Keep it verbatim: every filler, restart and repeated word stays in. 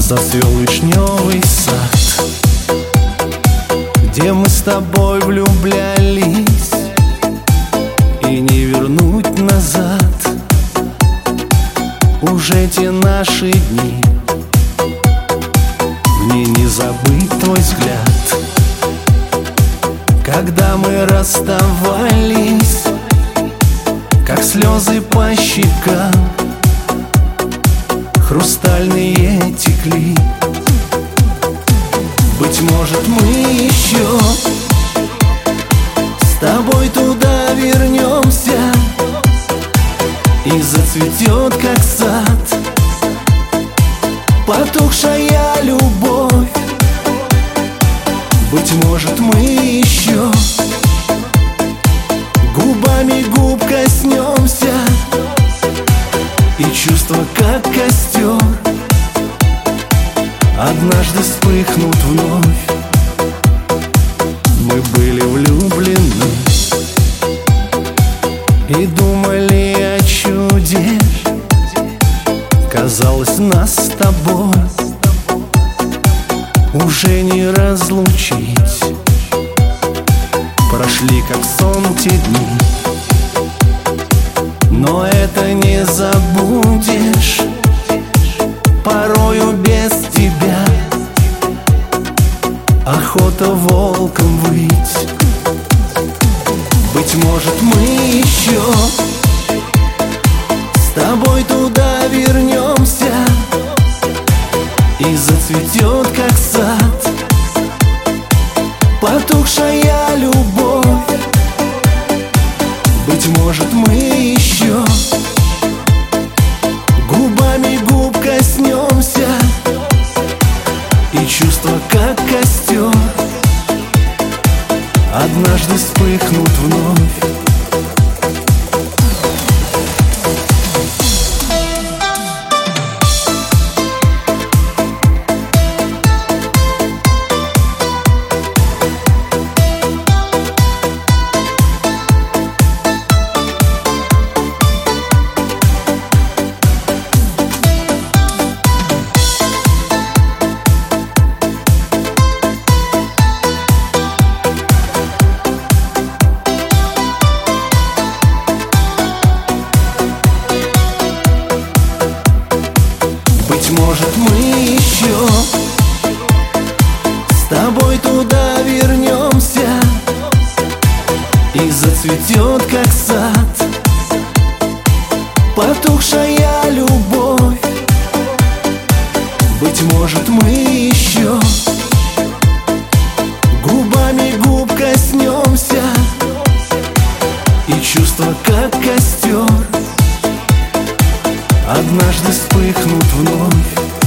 Зацвел вишневый сад, где мы с тобой влюблялись, и не вернуть назад уже те наши дни. Мне не забыть твой взгляд, когда мы расставались, как слезы по щекам хрустальные текли. Быть может, мы еще с тобой туда вернемся, и зацветет, как сад, потухшая любовь. Быть может, мы еще губами губ коснемся, и чувства, как костер, однажды вспыхнут вновь. Мы были влюблены и думали о чуде. Казалось, нас с тобой уже не разлучить. Прошли, как сон, те дни, но это не забудешь. Порою без тебя охота волком выть. Быть может, мы еще с тобой туда вернемся, и зацветет, как сад, потухшая любовь. Быть может, мы еще губами губ коснемся, и чувства, как костер, однажды вспыхнут вновь. Быть может, мы еще с тобой туда вернемся, и зацветет, как сад, потухшая любовь. Быть может, мы еще губами губ коснемся, и чувства, как костер, однажды вспыхнут вновь.